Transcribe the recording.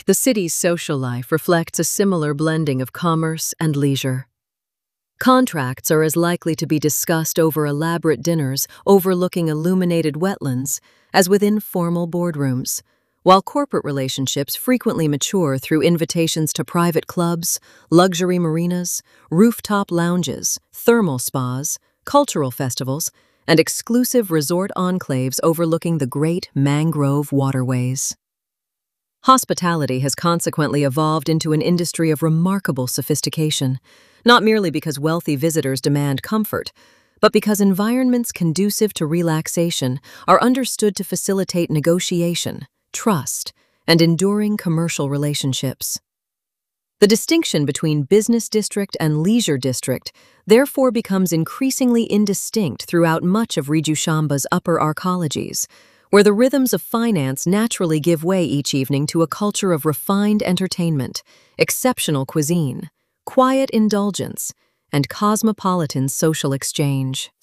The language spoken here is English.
The city's social life reflects a similar blending of commerce and leisure. Contracts are as likely to be discussed over elaborate dinners overlooking illuminated wetlands as within formal boardrooms, while corporate relationships frequently mature through invitations to private clubs, luxury marinas, rooftop lounges, thermal spas, cultural festivals, and exclusive resort enclaves overlooking the great mangrove waterways. Hospitality has consequently evolved into an industry of remarkable sophistication, not merely because wealthy visitors demand comfort, but because environments conducive to relaxation are understood to facilitate negotiation, trust, and enduring commercial relationships. The distinction between business district and leisure district therefore becomes increasingly indistinct throughout much of Rijushamba's upper arcologies, where the rhythms of finance naturally give way each evening to a culture of refined entertainment, exceptional cuisine, quiet indulgence, and cosmopolitan social exchange.